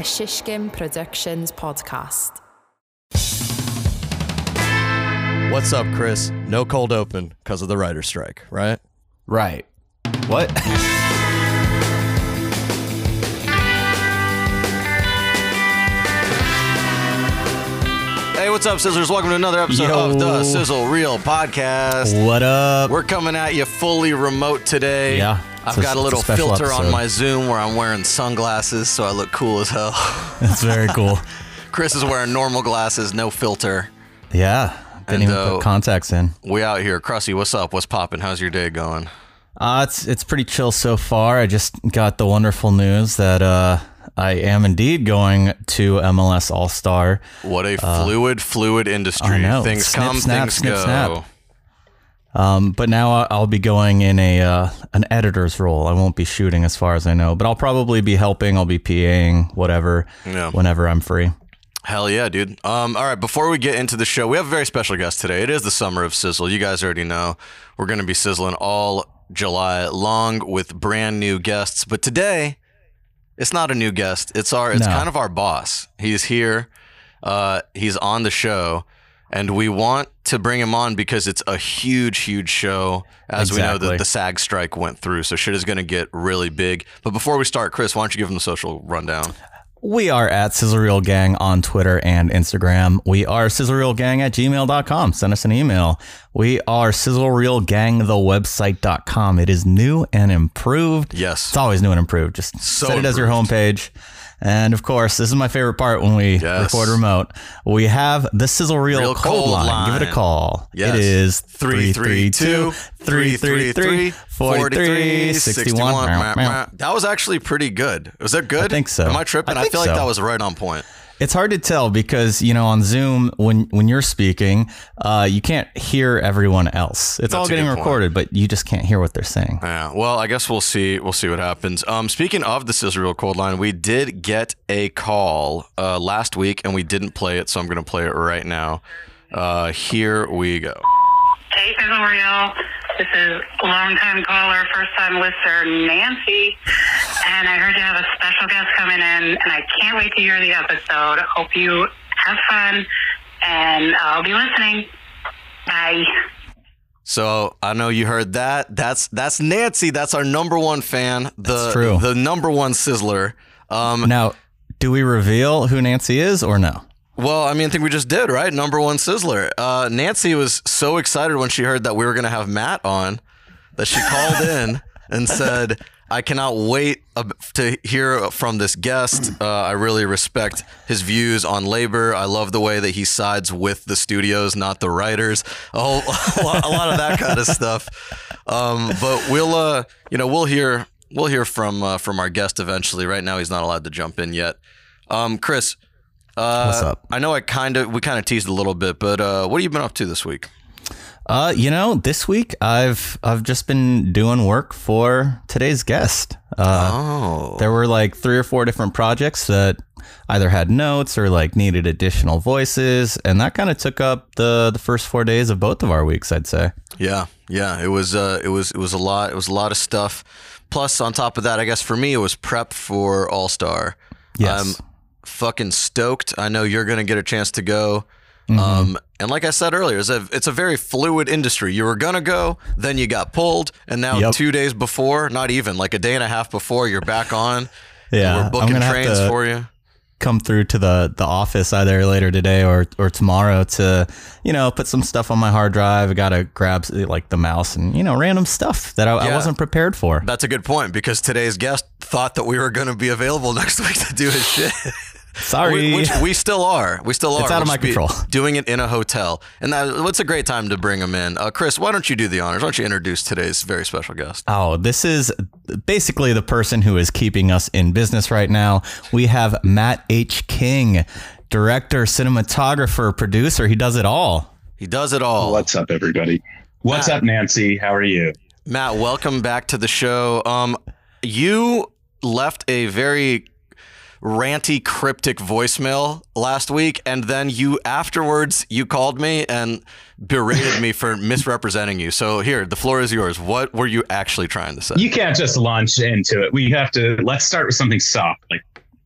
a Shishkin Productions podcast. What's up, Chris? No cold open because of the writer's strike, right? Right. What? Hey, what's up, Sizzlers? Welcome to another episode of the Sizzle Reel Podcast. What up? We're coming at you fully remote today. Yeah. I've got a little filter episode on my Zoom where I'm wearing sunglasses, so I look cool as hell. That's very cool. Chris is wearing normal glasses, no filter. Yeah. Didn't even put contacts in. We out here. Krusty, what's up? What's popping? How's your day going? It's pretty chill so far. I just got the wonderful news that I am indeed going to MLS All-Star. What a fluid industry. I know. Things Snip, come, snap, things snip, go. snap. But now I'll be going in an editor's role. I won't be shooting as far as I know, but I'll probably be helping. I'll be PAing, whatever, whenever I'm free. Hell yeah, dude. All right, before we get into the show, we have a very special guest today. It is the summer of Sizzle. You guys already know. We're going to be sizzling all July long with brand new guests. But today, it's not a new guest. It's kind of our boss. He's here. He's on the show. And we want to bring him on because it's a huge show. As we know that the SAG strike went through. So shit is going to get really big. But before we start, Chris, why don't you give them the social rundown? We are at Sizzle Reel Gang on Twitter and Instagram. We are sizzlereelgang@gmail.com. Send us an email. We are sizzlereelgangthewebsite.com. It is new and improved. Yes. It's always new and improved. Just set it as your homepage. And of course, this is my favorite part when we record remote. We have the Sizzle Reel cold line. Give it a call. Yes. It is 332-333-4361. That was actually pretty good. Was that good? I think so. Am I tripping? I feel like that was right on point. It's hard to tell because, on Zoom, when you're speaking, you can't hear everyone else. It's all getting recorded, but you just can't hear what they're saying. Yeah. Well, I guess we'll see. We'll see what happens. Speaking of the Sizzle Reel cold line, we did get a call last week, and we didn't play it, so I'm going to play it right now. Here we go. Hey, Sizzle Reel. This is long-time caller, first-time listener, Nancy. And I heard you have a special guest coming in, and I can't wait to hear the episode. Hope you have fun, and I'll be listening. Bye. So I know you heard that. That's Nancy. That's our number one fan. That's true. The number one sizzler. Now, do we reveal who Nancy is or no? Well, I think we just did, right? Number one sizzler. Nancy was so excited when she heard that we were going to have Matt on that she called in and said, I cannot wait to hear from this guest. I really respect his views on labor. I love the way that he sides with the studios, not the writers. A lot of that kind of stuff. But we'll hear from our guest eventually. Right now, he's not allowed to jump in yet. Chris, what's up? I know we kind of teased a little bit, but what have you been up to this week? This week I've just been doing work for today's guest. There were like 3 or 4 different projects that either had notes or like needed additional voices, and that kind of took up the first 4 days of both of our weeks, I'd say. Yeah. It was a lot. It was a lot of stuff. Plus, on top of that, I guess for me, it was prep for All-Star. Yes. I'm fucking stoked. I know you're gonna get a chance to go. And like I said earlier, it's a very fluid industry. You were going to go, then you got pulled, and now 2 days before, not even, like a day and a half before, you're back on. Yeah. We're booking trains for you. Come through to the office either later today or tomorrow to, put some stuff on my hard drive. I got to grab like the mouse and, random stuff that I wasn't prepared for. That's a good point because today's guest thought that we were going to be available next week to do his shit. Sorry. Which we still are. It's out of my control. Doing it in a hotel. And what's a great time to bring him in. Chris, why don't you do the honors? Why don't you introduce today's very special guest? Oh, this is basically the person who is keeping us in business right now. We have Matt H. King, director, cinematographer, producer. He does it all. What's up, everybody? What's up, Nancy? How are you? Matt, welcome back to the show. You left a very ranty, cryptic voicemail last week, and then afterwards you called me and berated me for misrepresenting you. So here, the floor is yours. What were you actually trying to say? You can't just launch into it. Let's start with something soft. Like,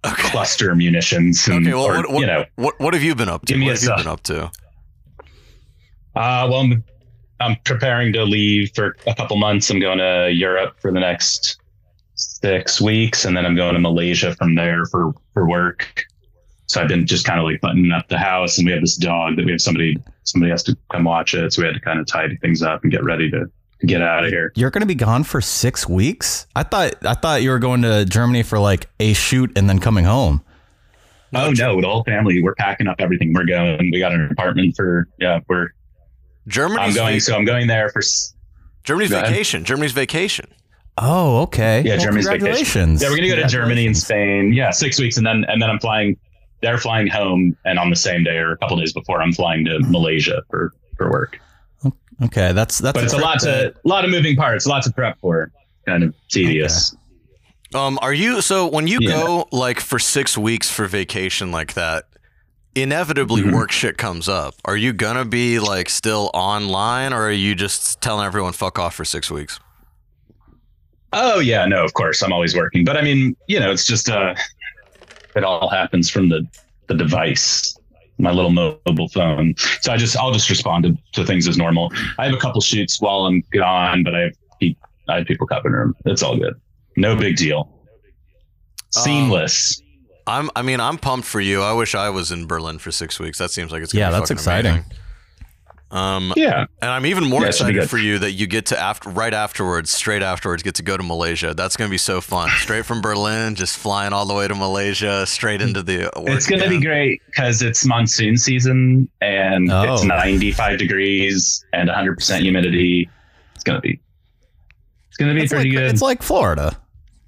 cluster munitions. And, Okay, well, what have you been up to? Give me What a have you been up to? Well, I'm preparing to leave for a couple months. I'm going to Europe for the next 6 weeks, and then I'm going to Malaysia from there for work. So I've been just kind of like buttoning up the house, and we have this dog that we have somebody has to come watch it. So we had to kind of tidy things up and get ready to get out of here. You're going to be gone for 6 weeks? I thought you were going to Germany for like a shoot and then coming home. Oh no, the whole family, we're packing up everything. We're going. We got an apartment Germany. I'm going there for Germany's vacation. Germany's vacation. Oh, okay. Yeah, well, Germany's congratulations. vacation. Yeah, we're gonna go to Germany and Spain. Yeah, 6 weeks, and then I'm flying. They're flying home, and on the same day or a couple days before, I'm flying to Malaysia for work. Okay, that's. But it's a lot of moving parts, lots of prep for. Kind of tedious. Okay. When you go like for 6 weeks for vacation like that, inevitably work shit comes up. Are you gonna be like still online, or are you just telling everyone fuck off for 6 weeks? Oh yeah, no, of course I'm always working, but I mean, it's just it all happens from the device, my little mobile phone. So I'll just respond to things as normal. I have a couple shoots while I'm gone, but I have people covering them. It's all good. No big deal. Seamless. I'm pumped for you. I wish I was in Berlin for 6 weeks. That seems like it's gonna be that's exciting. Amazing. And I'm even more excited for you that you get to straight afterwards, get to go to Malaysia. That's gonna be so fun. Straight from Berlin, just flying all the way to Malaysia, straight into the. It's gonna be great because it's monsoon season and it's 95 degrees and 100% humidity. It's gonna be pretty good. It's like Florida.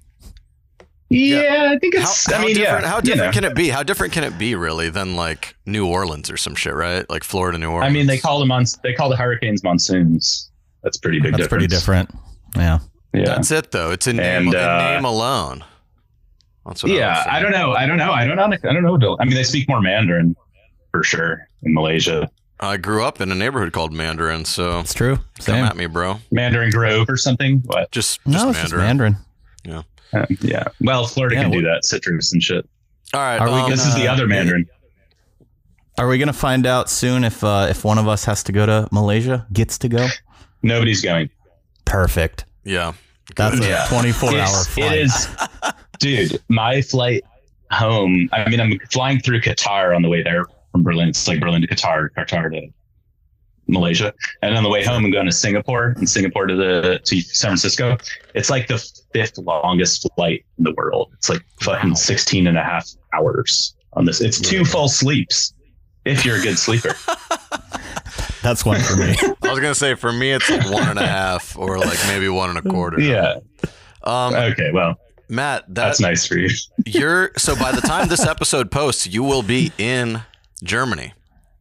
Yeah, I think it's. How different can it be? How different can it be, really, than like New Orleans or some shit, right? Like Florida, New Orleans. I mean, they call the hurricanes monsoons. That's pretty big. That's pretty different. Yeah. That's it, though. It's in name alone. That's what I don't know. I don't know. I mean, they speak more Mandarin for sure in Malaysia. I grew up in a neighborhood called Mandarin, so it's true. Come at me, bro. Mandarin Grove or something. What? Just Mandarin. Yeah. Yeah. Well, Florida can do that, citrus and shit. All right. This is the other Mandarin. Are we gonna find out soon if one of us has to go to Malaysia? Gets to go? Nobody's going. Perfect. Yeah. That's a 24-hour flight. It is, dude. My flight home. I mean, I'm flying through Qatar on the way there from Berlin. It's like Berlin to Qatar to Malaysia, and on the way home I'm going to Singapore, and Singapore to San Francisco. It's like the 5th longest flight in the world. It's like fucking 16 and a half hours on this. It's 2 full sleeps if you're a good sleeper. That's one for me. I was gonna say for me it's like 1.5 or like maybe 1.25. Yeah. Okay, well, Matt, that's nice for you. So by the time this episode posts, you will be in Germany.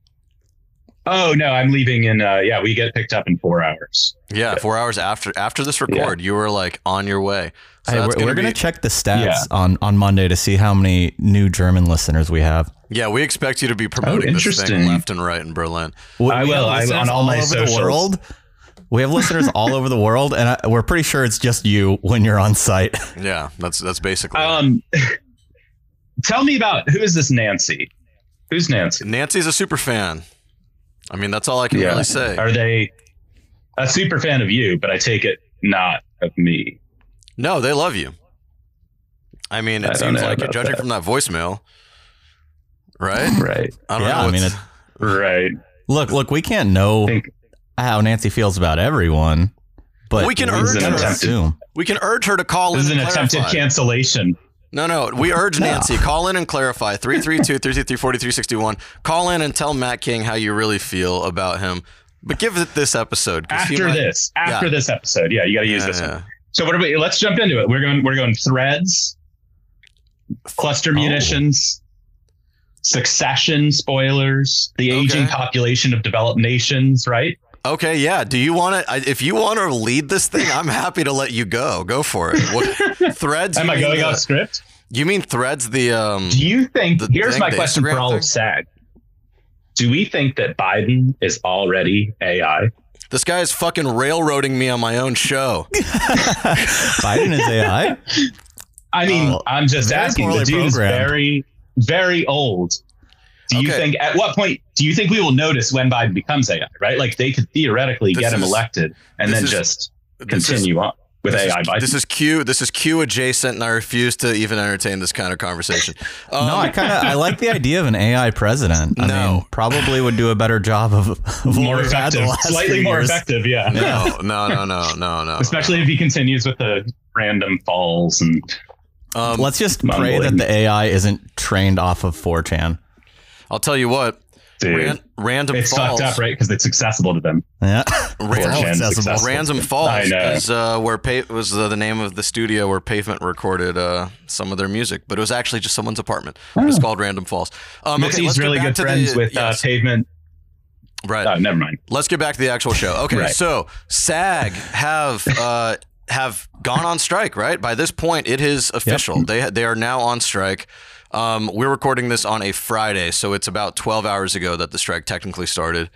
Oh no, I'm leaving in. We get picked up in 4 hours. Yeah, 4 hours after this record, you were like on your way. So hey, we're gonna check the stats on Monday to see how many new German listeners we have. Yeah, we expect you to be promoting this thing left and right in Berlin. I will. On all my socials. The world. We have listeners all over the world, and we're pretty sure it's just you when you're on site. Yeah, that's basically. Tell me about who is this Nancy? Who's Nancy? Nancy's a super fan. I mean, that's all I can really say. Are they a super fan of you? But I take it not of me. No, they love you. I mean, it seems like you're judging from that voicemail, right? Right. I don't know. I mean, right. Look, we can't know how Nancy feels about everyone, but we can urge her to call in. This is an attempted cancellation. No. We urge Nancy, call in and clarify. 332-333-4361. Call in and tell Matt King how you really feel about him. But give it this episode. After this episode. Yeah, you got to use this one. So let's jump into it. We're going threads, cluster munitions, Succession spoilers, the aging population of developed nations, right? Okay, yeah. Do you want to? If you want to lead this thing, I'm happy to let you go. Go for it. What threads? Am I going off script? You mean threads? Do you think? Here's my question for all of SAG. Do we think that Biden is already AI? This guy is fucking railroading me on my own show. Biden is AI? I mean, I'm just very asking. The poorly dude is programmed. very, very old. Do you think at what point do you think we will notice when Biden becomes AI? Right, like they could theoretically get him elected and then just continue on with AI. Biden. This is Q adjacent, and I refuse to even entertain this kind of conversation. No, I like the idea of an AI president. I mean, probably would do a better job of more effective, slightly more effective. Yeah. No. Especially if he continues with the random falls and. Let's just pray that the AI isn't trained off of 4chan. I'll tell you what. Dude, random it's falls. fucked up, right? Because it's accessible to them. Yeah, Random Falls is where was the name of the studio where Pavement recorded some of their music, but it was actually just someone's apartment. It's called Random Falls. Mitzi's really good friends with Pavement. Right. Never mind. Let's get back to the actual show. Okay, so SAG have gone on strike. Right, by this point, it is official. Yep. They are now on strike. We're recording this on a Friday, so it's about 12 hours ago that the strike technically started.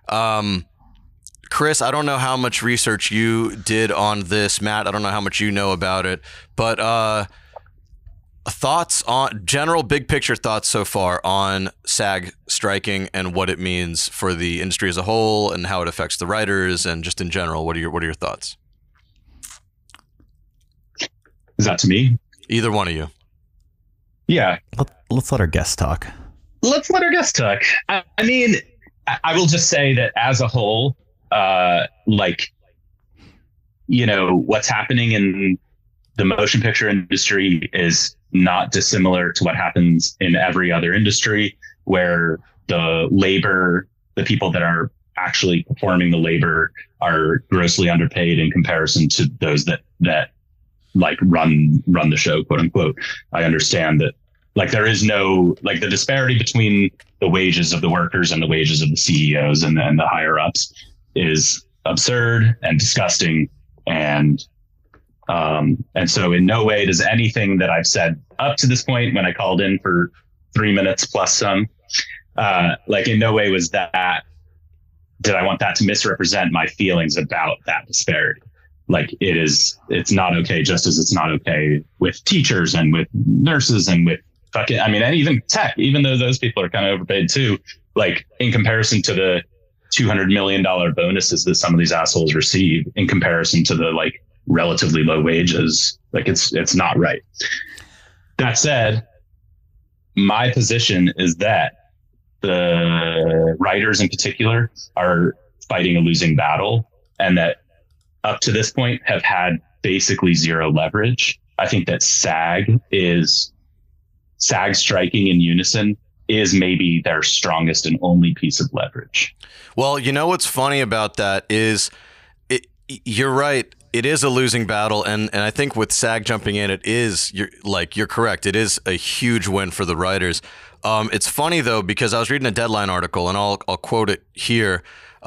Chris, I don't know how much research you did on this. Matt, I don't know how much you know about it, but thoughts on general big picture thoughts so far on SAG striking and what it means for the industry as a whole and how it affects the writers and just in general. What are your thoughts? Is that to me? Either one of you. Yeah. Let's let our guests talk. Let's let our guests talk. I mean, I will just say that as a whole, what's happening in the motion picture industry is not dissimilar to what happens in every other industry, where the people that are actually performing the labor are grossly underpaid in comparison to those that like run the show, quote unquote. I understand that there is no the disparity between the wages of the workers and the wages of the CEOs and the higher ups is absurd and disgusting. And so in no way does anything that I've said up to this point, when I called in for 3 minutes plus some, in no way was did I want that to misrepresent my feelings about that disparity. It's not okay, just as it's not okay with teachers and with nurses and with and even tech, even though those people are kind of overpaid too, in comparison to the $200 million bonuses that some of these assholes receive in comparison to the relatively low wages, it's not right. That said, my position is that the writers in particular are fighting a losing battle, and that up to this point have had basically zero leverage. I think that SAG striking in unison is maybe their strongest and only piece of leverage. Well, you know what's funny about that is you're right. It is a losing battle. And I think with SAG jumping in, you're correct. It is a huge win for the writers. It's funny though, because I was reading a Deadline article, and I'll quote it here.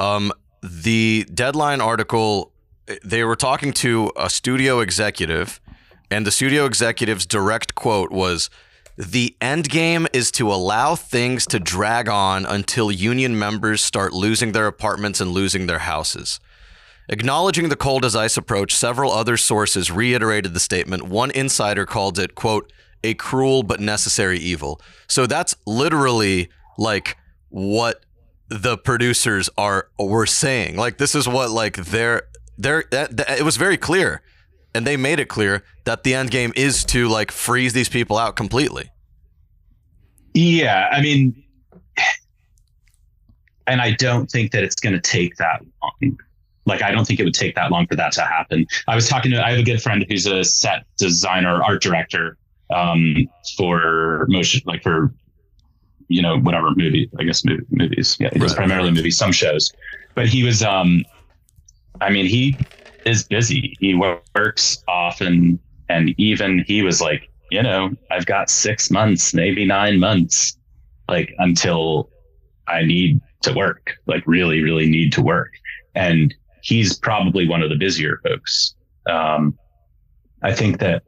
The Deadline article, they were talking to a studio executive, and the studio executive's direct quote was, "The end game is to allow things to drag on until union members start losing their apartments and losing their houses." Acknowledging the cold as ice approach, several other sources reiterated the statement. One insider called it, quote, "a cruel but necessary evil." So that's literally what the producers were saying. This is what it was very clear, and they made it clear that the end game is to freeze these people out completely. Yeah, I mean, and I don't think that it's going to take that long. I don't think it would take that long for that to happen. I have a good friend who's a set designer, art director, for motion, for, whatever movie, I guess movies. Yeah, he does primarily movies, some shows, but he was, he is busy. He works often. And even he was I've got 6 months, maybe 9 months, until I need to work, really, really need to work. And he's probably one of the busier folks. I think that,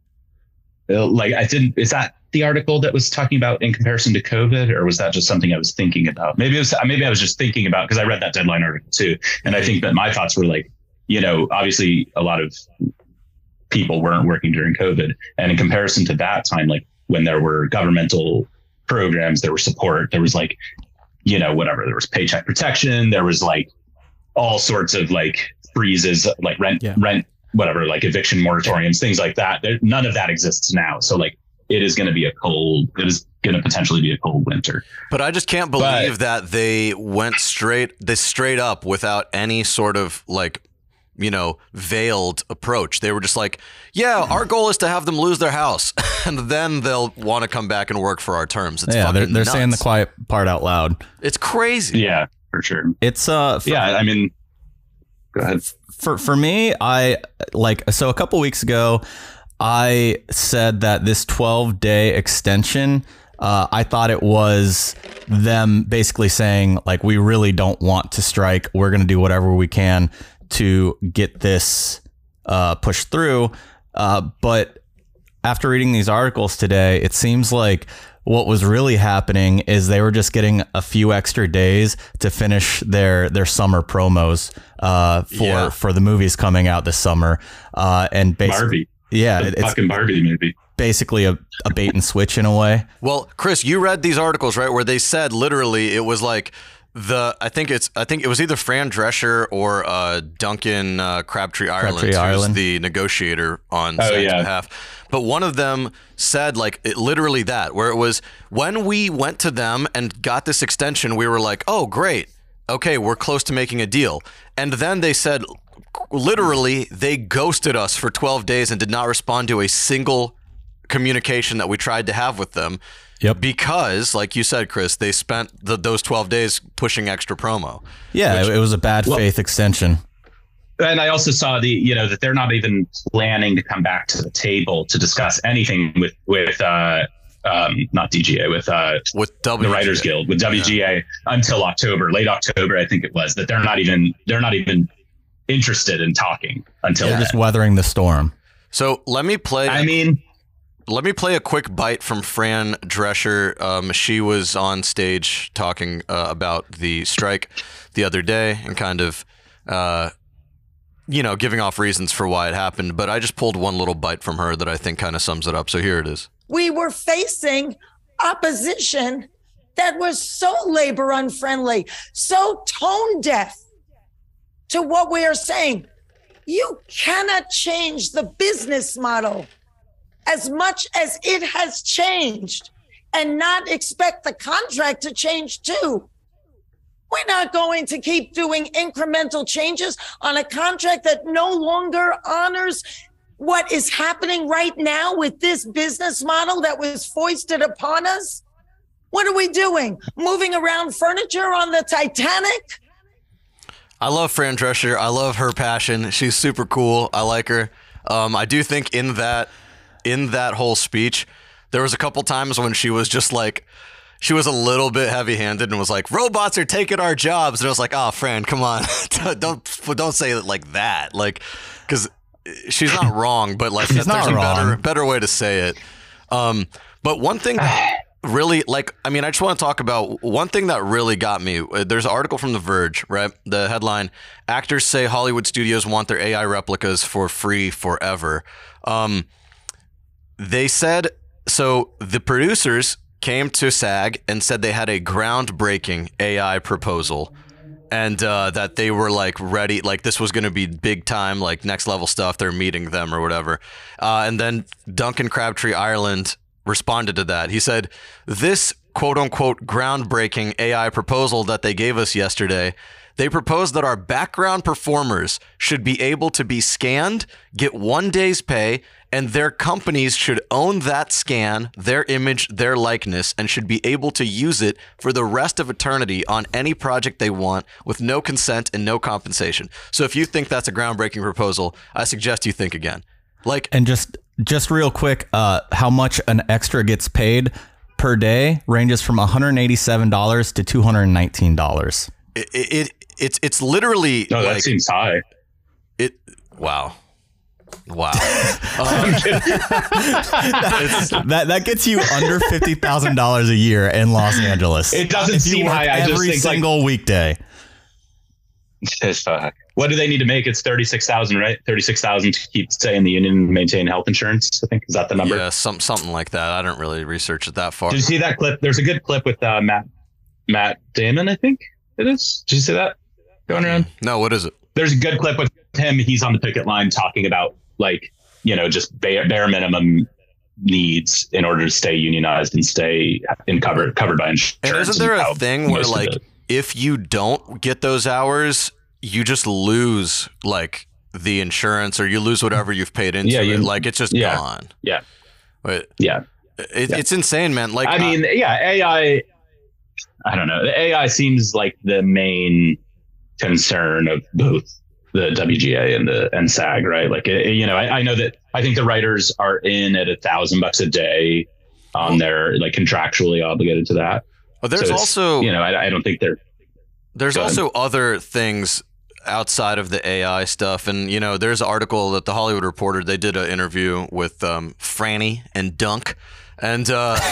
is that the article that was talking about in comparison to COVID, or was that just something I was thinking about? Maybe I was just thinking about, because I read that Deadline article too. And I think that my thoughts were obviously a lot of people weren't working during COVID. And in comparison to that time, like when there were governmental programs, there was support, there was like, you know, whatever, there was paycheck protection, there was like all sorts of like freezes, like rent, whatever, like eviction moratoriums, things like that. None of that exists now. So like, it is going to be it is going to potentially be a cold winter. But I just can't believe that they went straight up without any sort of like, you know, veiled approach. They were just like, yeah, our goal is to have them lose their house. And then they'll want to come back and work for our terms. It's they're saying the quiet part out loud. It's crazy. Yeah, for sure. It's yeah, I mean, go ahead. For me, so a couple weeks ago, I said that this 12-day extension, I thought it was them basically saying, like, we really don't want to strike. We're going to do whatever we can to get this pushed through. But after reading these articles today, it seems like what was really happening is they were just getting a few extra days to finish their summer promos for the movies coming out this summer. And basically, Barbie. It's fucking Barbie movie. Basically a bait and switch in a way. Well, Chris, you read these articles, right? Where they said literally it was like I think it was either Fran Drescher or Duncan Crabtree Ireland, who's the negotiator on SAG's behalf. But one of them said literally that, where it was when we went to them and got this extension, we were like, oh, great. Okay, we're close to making a deal. And then they said, literally, they ghosted us for 12 days and did not respond to a single communication that we tried to have with them. Yep. Because, like you said, Chris, they spent those 12 days pushing extra promo. Yeah, it was a bad faith extension. And I also saw that they're not even planning to come back to the table to discuss anything with not DGA, with WGA. The Writers Guild, with WGA until late October, I think it was, that they're not even interested in talking until they're just weathering the storm. So let me play a quick bite from Fran Drescher. She was on stage talking about the strike the other day and kind of, giving off reasons for why it happened. But I just pulled one little bite from her that I think kind of sums it up. So here it is. We were facing opposition that was so labor unfriendly, so tone deaf to what we are saying. You cannot change the business model as much as it has changed and not expect the contract to change too. We're not going to keep doing incremental changes on a contract that no longer honors what is happening right now with this business model that was foisted upon us. What are we doing? Moving around furniture on the Titanic? I love Fran Drescher. I love her passion. She's super cool. I like her. I do think in that whole speech, there was a couple times when she was just like, she was a little bit heavy-handed and was like, robots are taking our jobs. And I was like, oh, Fran, come on. don't say it like that. Like, because she's not wrong, but like there's a better way to say it. But one thing that really, I just want to talk about one thing that really got me. There's an article from The Verge, right? The headline, actors say Hollywood studios want their AI replicas for free forever. They said, so the producers came to SAG and said they had a groundbreaking AI proposal and that they were like ready, like this was going to be big time, like next level stuff. They're meeting them or whatever. And then Duncan Crabtree Ireland responded to that. He said, this quote unquote groundbreaking AI proposal that they gave us yesterday, they proposed that our background performers should be able to be scanned, get 1 day's pay, and their companies should own that scan, their image, their likeness, and should be able to use it for the rest of eternity on any project they want with no consent and no compensation. So if you think that's a groundbreaking proposal, I suggest you think again. And just real quick, how much an extra gets paid per day ranges from $187 to $219. It's literally. No, that seems high. Wow. That gets you under $50,000 a year in Los Angeles. It doesn't seem high. Every single weekday. Well, what do they need to make? It's 36,000, right? 36,000 to keep stay in the union and maintain health insurance. I think, is that the number? Yeah, something like that. I didn't really research it that far. Did you see that clip? There's a good clip with Matt Damon, I think it is. Did you see that going around? No, what is it? There's a good clip with him. He's on the picket line talking about, like, you know, just bare minimum needs in order to stay unionized and stay covered by insurance. And isn't there a thing where, like, if you don't get those hours, you just lose, like, the insurance, or you lose whatever you've paid into it? Like, it's just gone. Yeah. But yeah. It's insane, man. Like, I mean, AI, I don't know. The AI seems like the main concern of both the WGA and SAG, right? Like, you know, I know that I think the writers are in at $1,000 a day on their, like, contractually obligated to that. But there's also, you know, I don't think there's also other things outside of the AI stuff. And, you know, there's an article that the Hollywood Reporter, they did an interview with Franny and Dunk. And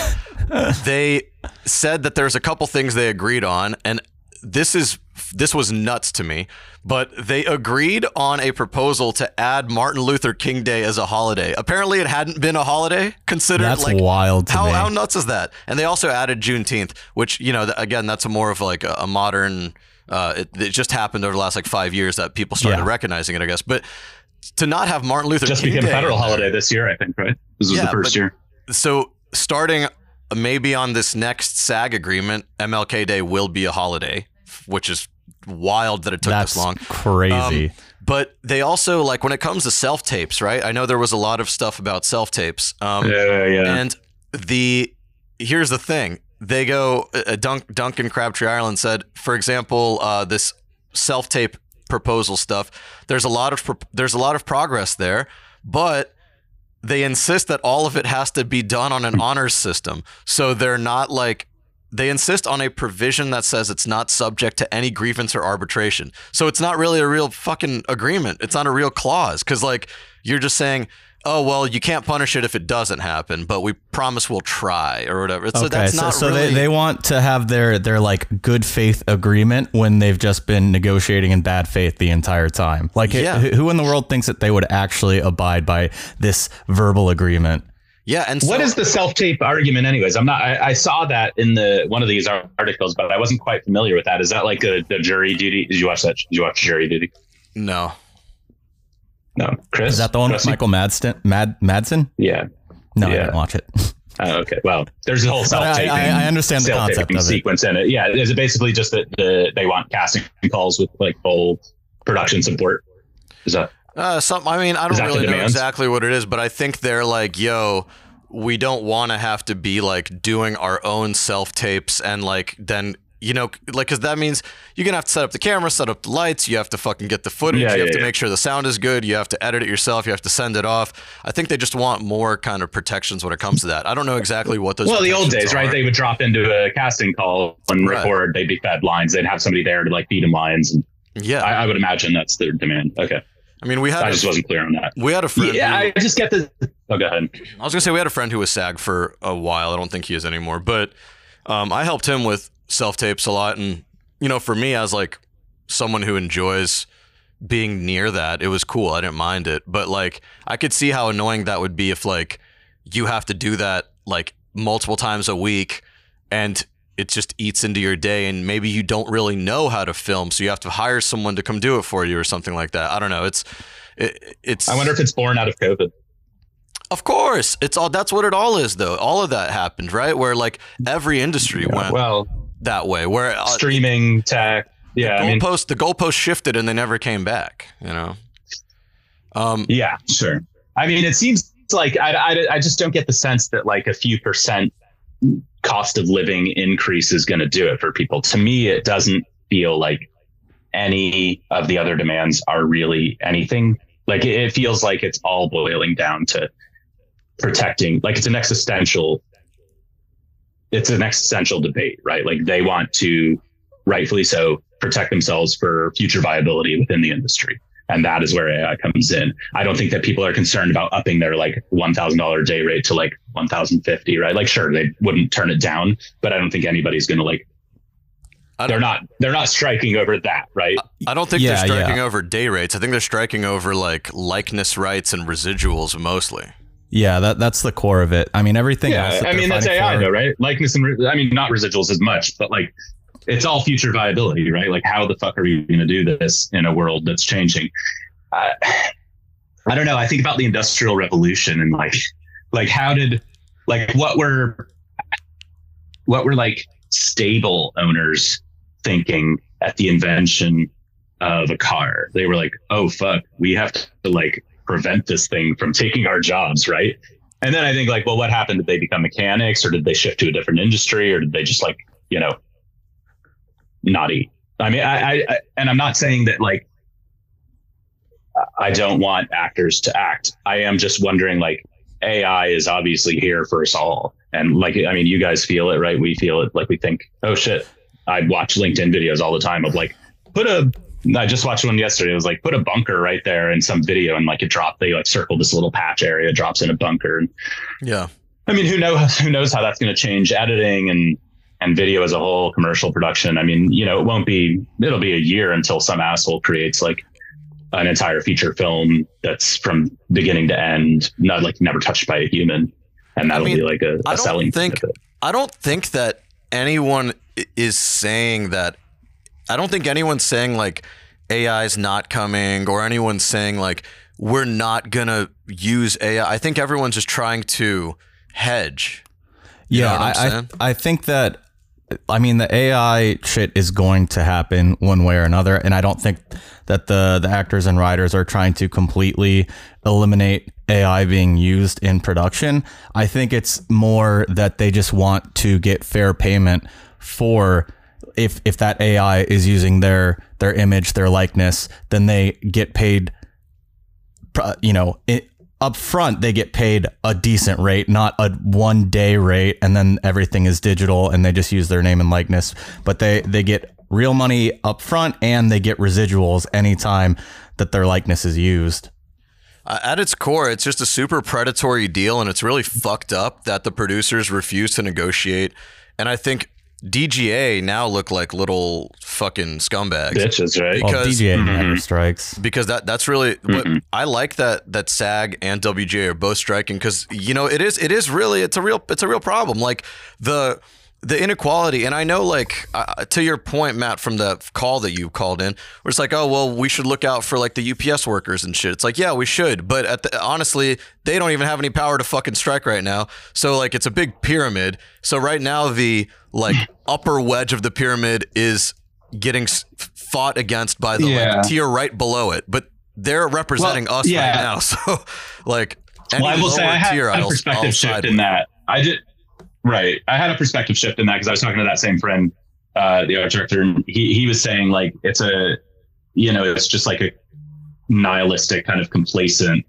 they said that there's a couple things they agreed on. And this was nuts to me. But they agreed on a proposal to add Martin Luther King Day as a holiday. Apparently, it hadn't been a holiday considered. That's like, wild to me. How nuts is that? And they also added Juneteenth, which, you know, again, that's more of like a modern. It just happened over the last, like, 5 years that people started recognizing it, I guess. But to not have Martin Luther just King became Day a federal holiday this year, I think, right? This was the first year. So starting maybe on this next SAG agreement, MLK Day will be a holiday, which is wild that it took this long. Crazy. But they also, like, when it comes to self-tapes, right? I know there was a lot of stuff about self-tapes. And here's the thing. They go, Duncan Crabtree Ireland said, for example, this self-tape proposal stuff, there's a lot of progress there, but they insist that all of it has to be done on an honors system. So they're not, like, they insist on a provision that says it's not subject to any grievance or arbitration. So it's not really a real fucking agreement. It's not a real clause, because, like, you're just saying, oh, well, you can't punish it if it doesn't happen, but we promise we'll try, or whatever. So that's not really... they want to have their like good faith agreement when they've just been negotiating in bad faith the entire time. Like, who in the world thinks that they would actually abide by this verbal agreement? Yeah, and so, what is the self-tape argument, anyways? I saw that in one of these articles, but I wasn't quite familiar with that. Is that like the jury duty? Did you watch that? Did you watch Jury Duty? No. No, Chris? Is that the one with Michael Madsen? Yeah. No, I didn't watch it. Oh, okay. Well, there's a whole self-taping. I understand the concept of it. Sequence in it. Yeah. Is it basically just that they want casting calls with, like, full production support? Is that? I mean, I don't really know exactly what it is, but I think they're like, yo, we don't want to have to be, like, doing our own self-tapes and, like, then, you know, like, because that means you're going to have to set up the camera, set up the lights, you have to fucking get the footage, you have to make sure the sound is good, you have to edit it yourself, you have to send it off. I think they just want more kind of protections when it comes to that. I don't know exactly what those the old days, right? They would drop into a casting call and record, they'd be fed lines, they'd have somebody there to, like, feed them lines. And I would imagine that's their demand. Okay. I mean, I just wasn't clear on that. We had a friend. Yeah, I just get the. Oh, go ahead. I was gonna say we had a friend who was SAG for a while. I don't think he is anymore, but I helped him with self tapes a lot, and, you know, for me, as, like, someone who enjoys being near that, it was cool. I didn't mind it, but, like, I could see how annoying that would be if, like, you have to do that, like, multiple times a week, and it just eats into your day, and maybe you don't really know how to film, so you have to hire someone to come do it for you or something like that. I don't know. It's. I wonder if it's born out of COVID. Of course, that's what it all is, though. All of that happened, right? Where, like, every industry went that way. Where streaming tech, the goalpost shifted and they never came back. You know. Yeah, sure. I mean, it seems like I just don't get the sense that, like, a few percent cost of living increase is going to do it for people. To me, it doesn't feel like any of the other demands are really anything. Like, it feels like it's all boiling down to protecting, like, it's an existential debate, right? Like, they want to, rightfully so, protect themselves for future viability within the industry. And that is where AI comes in. I don't think that people are concerned about upping their, like, $1,000 day rate to, like, $1,050, right? Like, sure, they wouldn't turn it down, but I don't think anybody's going to, like, They're not striking over that, right? I don't think they're striking over day rates. I think they're striking over like likeness rights and residuals mostly. Yeah, that's the core of it. I mean, everything else. I mean, that's AI though, right? Likeness and not residuals as much, but like it's all future viability, right? Like how the fuck are we going to do this in a world that's changing? I don't know. I think about the Industrial Revolution and like how did like what were like stable owners thinking at the invention of a car? They were like, oh fuck, we have to like prevent this thing from taking our jobs, right? And then I think like, well, what happened? Did they become mechanics, or did they shift to a different industry, or did they just like, you know, not eat? I mean, I and I'm not saying that like I don't want actors to act. I am just wondering, like, AI is obviously here for us all. And like, I mean, you guys feel it, right? We feel it. Like we think, oh shit, I watch LinkedIn videos all the time of like, I just watched one yesterday. It was like, put a bunker right there in some video, and like it dropped, they like circle this little patch area, drops in a bunker. Yeah. I mean, who knows how that's going to change editing and video as a whole, commercial production. I mean, you know, it'll be a year until some asshole creates like an entire feature film that's from beginning to end, not like never touched by a human. And that'll be like a selling thing. I don't think that anyone is saying that. I don't think anyone's saying like AI is not coming, or anyone's saying like we're not going to use AI. I think everyone's just trying to hedge. I think that, I mean, the AI shit is going to happen one way or another. And I don't think that the actors and writers are trying to completely eliminate AI being used in production. I think it's more that they just want to get fair payment for if that AI is using their image, their likeness, then they get paid, you know, up front, they get paid a decent rate, not a 1 day rate, and then everything is digital and they just use their name and likeness. But they get real money up front, and they get residuals anytime that their likeness is used. At its core, it's just a super predatory deal, and it's really fucked up that the producers refuse to negotiate. And I think DGA now look like little fucking scumbags. Bitches, right? Because DGA never strikes. Because that's really what I like, that SAG and WGA are both striking, because you know it's a real problem. Like the inequality. And I know, like, to your point, Matt, from the call that you called in, where it's like, oh, well, we should look out for like the UPS workers and shit. It's like, yeah, we should. But honestly, they don't even have any power to fucking strike right now. So like, it's a big pyramid. So right now, the like upper wedge of the pyramid is getting fought against by the like, tier right below it. But they're representing us right now. So like, any I will say I had tier, a perspective shift in that. Right. I had a perspective shift in that because I was talking to that same friend, the art director, and he was saying like, it's just like a nihilistic kind of complacent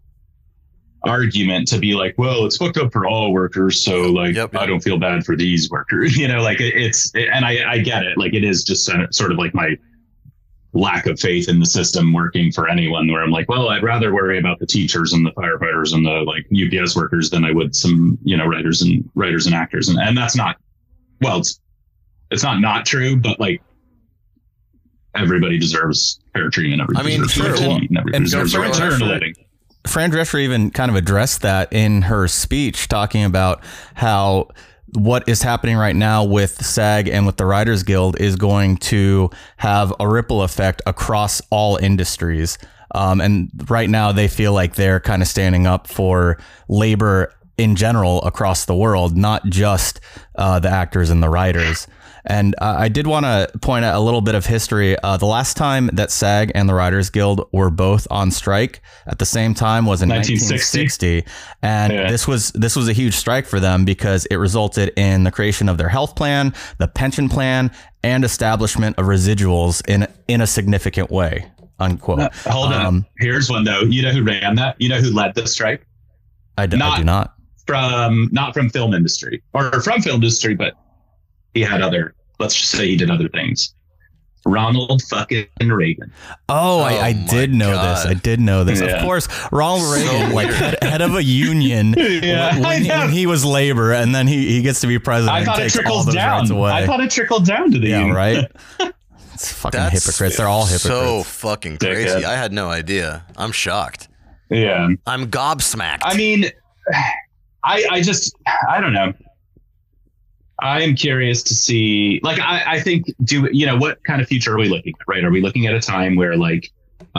argument to be like, well, it's fucked up for all workers. So like, I don't feel bad for these workers, you know, like and I get it. Like it is just sort of like my lack of faith in the system working for anyone, where I'm like, well, I'd rather worry about the teachers and the firefighters and the like UPS workers than I would some, you know, writers and actors. And that's not, well, it's not true, but like everybody deserves fair treatment. Everybody deserves a right to earn a living. Fran Drescher even kind of addressed that in her speech, talking about how what is happening right now with SAG and with the Writers Guild is going to have a ripple effect across all industries. And right now they feel like they're kind of standing up for labor in general across the world, not just the actors and the writers. And I did want to point out a little bit of history. The last time that SAG and the Writers Guild were both on strike at the same time was in 1960. And this was a huge strike for them because it resulted in the creation of their health plan, the pension plan, and establishment of residuals in a significant way, unquote. Hold on. Here's one, though. You know who ran that? You know who led the strike? I do not. Not from film industry, or from film industry, but he had let's just say he did other things. Ronald fucking Reagan. Oh, I my did know God. this. I did know this. Yeah. Of course, Ronald Reagan, like head of a union when he was labor, and then he gets to be president. I thought and it takes all trickles those down. rights away. I thought it trickled down to the yeah, union. right. It's fucking hypocrites. They're all hypocrites. So fucking crazy. Dickhead. I had no idea. I'm shocked. Yeah. I'm gobsmacked. I mean, I don't know. I am curious to see, like, I think, what kind of future are we looking at, right? Are we looking at a time where, like,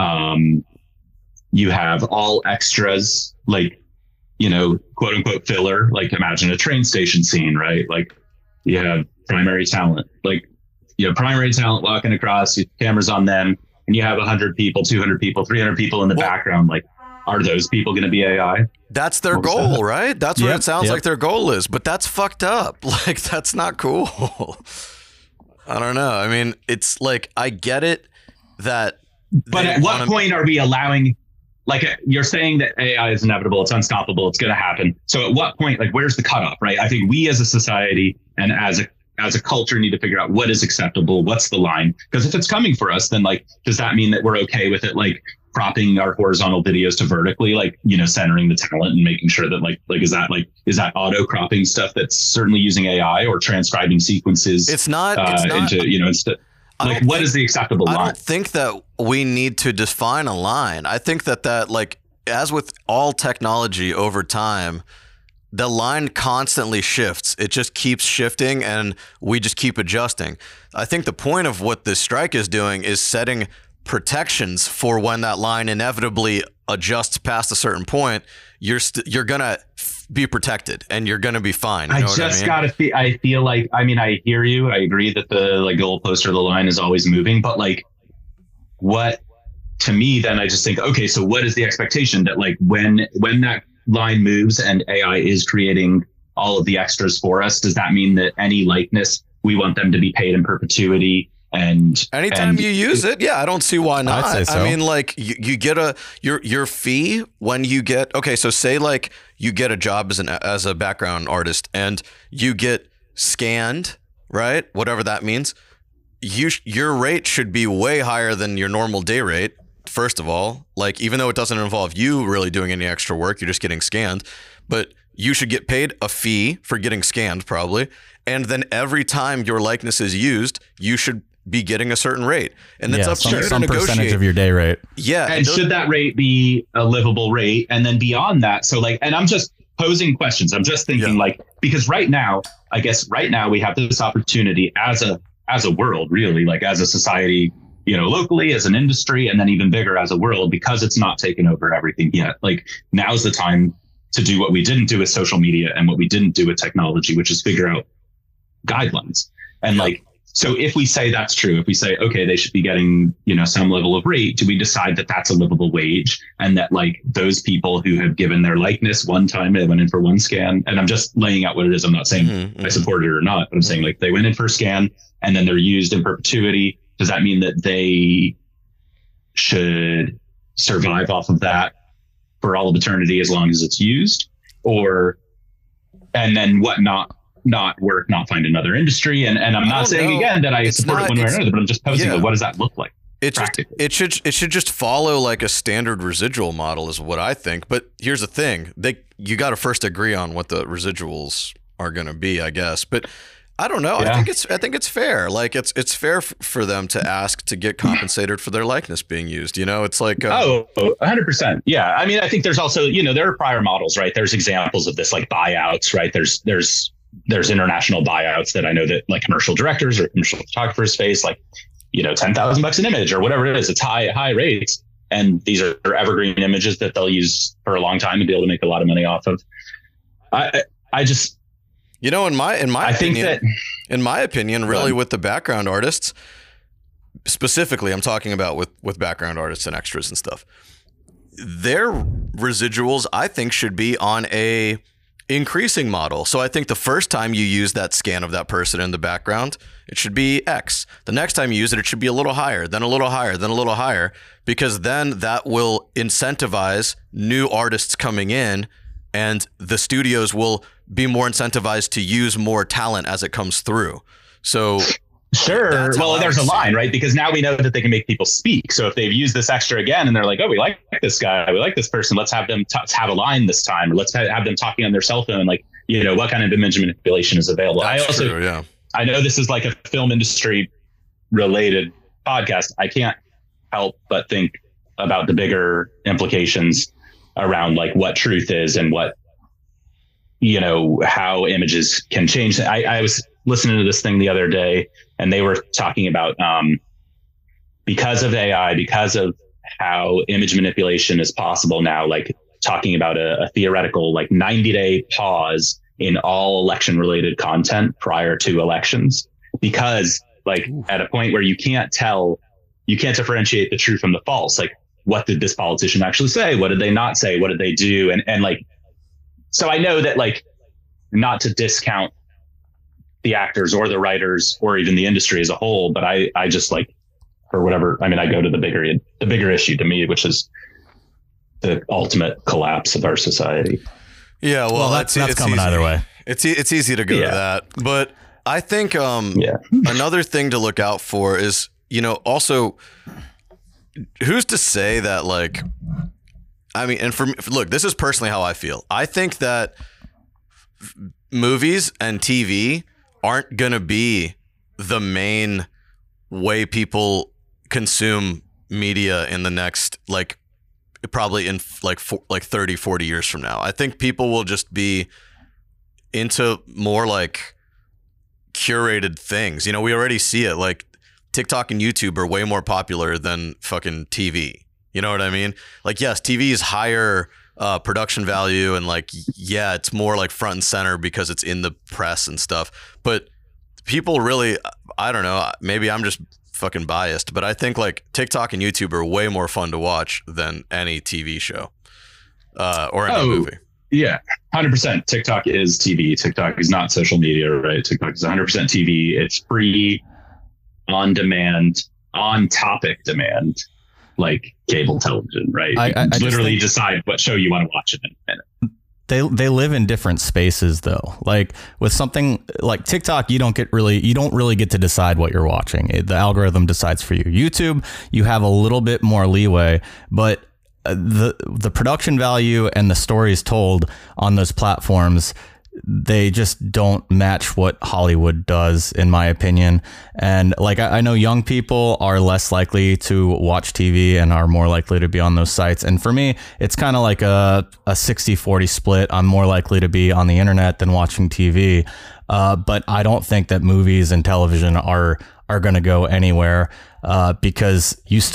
you have all extras, like, quote unquote filler, like imagine a train station scene, right? Like you have primary talent, like, primary talent walking across, cameras on them, and you have 100 people, 200 people, 300 people in the background. Like, are those people going to be AI? That's their goal, right? That's what it sounds Yep. like their goal is, but that's fucked up. Like, that's not cool. I don't know. I mean, it's like, I get it that. But at what point are we allowing, like, you're saying that AI is inevitable, it's unstoppable, it's going to happen. So at what point, like, where's the cutoff, right? I think we as a society and as a culture need to figure out what is acceptable, what's the line. Because if it's coming for us, then, like, does that mean that we're okay with it, like, cropping our horizontal videos to vertically, like, centering the talent and making sure that like is that auto cropping stuff that's certainly using AI, or transcribing sequences? It's not into, instead, like, what is the acceptable line? I don't think that we need to define a line. I think that like, as with all technology over time, the line constantly shifts. It just keeps shifting and we just keep adjusting. I think the point of what this strike is doing is setting protections for when that line inevitably adjusts past a certain point. You're gonna be protected and you're gonna be fine. You know what I mean? Gotta feel. I feel like, I hear you. I agree that the goalpost or the line is always moving, but like, what to me, then I just think, okay, so what is the expectation that, like, when that line moves and AI is creating all of the extras for us, does that mean that any likeness, we want them to be paid in perpetuity? And anytime you use it, yeah, I don't see why not. I'd say so. I mean, like, you get your fee when you get, okay, so say like you get a job as a background artist and you get scanned, right? Whatever that means. Your rate should be way higher than your normal day rate. First of all, like, even though it doesn't involve you really doing any extra work, you're just getting scanned, but you should get paid a fee for getting scanned probably. And then every time your likeness is used, you should be getting a certain rate, and it's up to you to some negotiate. percentage of your day rate. Yeah, and should that rate be a livable rate? And then beyond that, so like, and I'm just posing questions. I'm just thinking, like, because right now we have this opportunity as a world, really, like as a society, locally, as an industry, and then even bigger as a world, because it's not taken over everything yet. Like, now's the time to do what we didn't do with social media and what we didn't do with technology, which is figure out guidelines. And like, so if we say that's true, if we say, okay, they should be getting, some level of rate, do we decide that that's a livable wage, and that, like, those people who have given their likeness one time, they went in for one scan, and I'm just laying out what it is. I'm not saying I support it or not, but I'm saying, like, they went in for a scan and then they're used in perpetuity. Does that mean that they should survive off of that for all of eternity as long as it's used? And then what not work, not find another industry? And I'm not saying again that I support it one way or another, but I'm just posing, what does that look like? It should just follow like a standard residual model is what I think. But here's the thing, you got to first agree on what the residuals are going to be, I guess. But I don't know. Yeah. I think it's fair. Like, it's fair for them to ask to get compensated for their likeness being used. It's like 100%. Yeah. I mean, I think there's also, there are prior models, right? There's examples of this, like buyouts, right? There's international buyouts that I know that, like, commercial directors or commercial photographers face, like, $10,000 an image or whatever it is. It's high rates. And these are evergreen images that they'll use for a long time and be able to make a lot of money off of. I just, in my opinion, really, with the background artists specifically, I'm talking about with background artists and extras and stuff, their residuals, I think, should be on a increasing model. So I think the first time you use that scan of that person in the background, it should be X. The next time you use it, it should be a little higher, then a little higher, then a little higher, because then that will incentivize new artists coming in, and the studios will be more incentivized to use more talent as it comes through. So Sure. That's how Well, I there's a would see line, it. right? Because now we know that they can make people speak. So if they've used this extra again and they're like, oh, we like this guy, we like this person, let's have them have a line this time, or let's have them talking on their cell phone. Like, what kind of image manipulation is available? That's true, yeah. I know this is like a film industry related podcast. I can't help but think about the bigger implications around like what truth is and what, how images can change. I was listening to this thing the other day, and they were talking about because of AI, because of how image manipulation is possible now, like talking about a theoretical like 90-day pause in all election related content prior to elections, because like at a point where you can't differentiate the true from the false. Like, what did this politician actually say? What did they not say? What did they do? And like, so I know that like, not to discount the actors or the writers or even the industry as a whole, but I just like, for whatever, I mean, I go to the bigger issue to me, which is the ultimate collapse of our society. Yeah, well, that's it's coming easy. either way. It's easy to go to that, but I think another thing to look out for is, also, who's to say that, like, I mean, and look, this is personally how I feel. I think that movies and TV aren't going to be the main way people consume media in the next, like, probably in like 30, 40 years from now. I think people will just be into more like curated things. We already see it. Like TikTok and YouTube are way more popular than fucking TV. You know what I mean? Like, yes, TV is higher production value, and like, yeah, it's more like front and center because it's in the press and stuff. But people really, I don't know, maybe I'm just fucking biased, but I think like TikTok and YouTube are way more fun to watch than any TV show or any movie. Yeah, 100%. TikTok is TV. TikTok is not social media, right? TikTok is 100% TV. It's free, on demand, on topic demand, like cable television, right? I literally decide what show you want to watch in a minute. They live in different spaces though. Like with something like TikTok, you don't really get to decide what you're watching. The algorithm decides for you. YouTube, you have a little bit more leeway, but the production value and the stories told on those platforms, they just don't match what Hollywood does, in my opinion. And like, I know young people are less likely to watch TV and are more likely to be on those sites. And for me, it's kind of like a 60-40 split. I'm more likely to be on the internet than watching TV. But I don't think that movies and television are going to go anywhere because